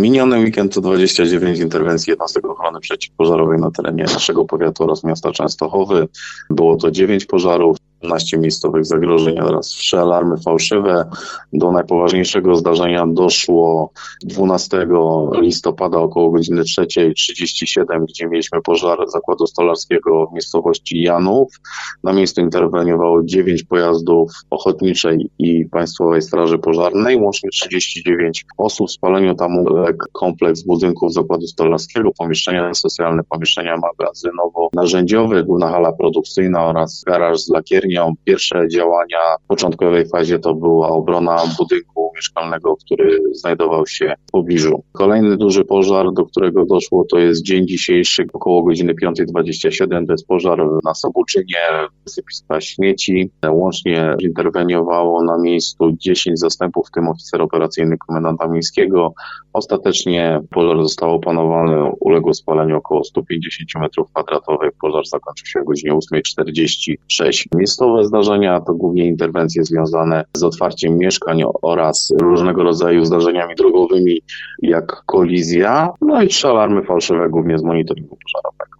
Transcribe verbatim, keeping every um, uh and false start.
Miniony weekend to dwadzieścia dziewięć interwencji jednostek ochrony przeciwpożarowej na terenie naszego powiatu oraz miasta Częstochowy. Było to dziewięć pożarów, jedenaście miejscowych zagrożeń oraz trzy alarmy fałszywe. Do najpoważniejszego zdarzenia doszło dwunastego listopada około godziny trzeciej trzydzieści siedem, gdzie mieliśmy pożar zakładu stolarskiego w miejscowości Janów. Na miejscu interweniowało dziewięć pojazdów ochotniczej i Państwowej Straży Pożarnej, łącznie trzydzieści dziewięć osób. Spaleniu tam uległ kompleks budynków zakładu stolarskiego, pomieszczenia socjalne, pomieszczenia magazynowo-narzędziowe, główna hala produkcyjna oraz garaż z lakiernią. Pierwsze działania w początkowej fazie to była obrona budynku mieszkalnego, który znajdował się w pobliżu. Kolejny duży pożar, do którego doszło, to jest dzień dzisiejszy, około godziny piąta dwadzieścia siedem. To jest pożar na Sobuczynie, wysypiska śmieci. Łącznie interweniowało na miejscu dziesięć zastępów, w tym oficer operacyjny komendanta miejskiego. Ostatecznie pożar został opanowany, uległo spaleniu około sto pięćdziesiąt metrów kwadratowych. Pożar zakończył się o godzinie ósma czterdzieści sześć. Miejscowe zdarzenia to głównie interwencje związane z otwarciem mieszkań oraz różnego rodzaju zdarzeniami drogowymi, jak kolizja, no i trzy alarmy fałszywe, głównie z monitoringu pożarowego.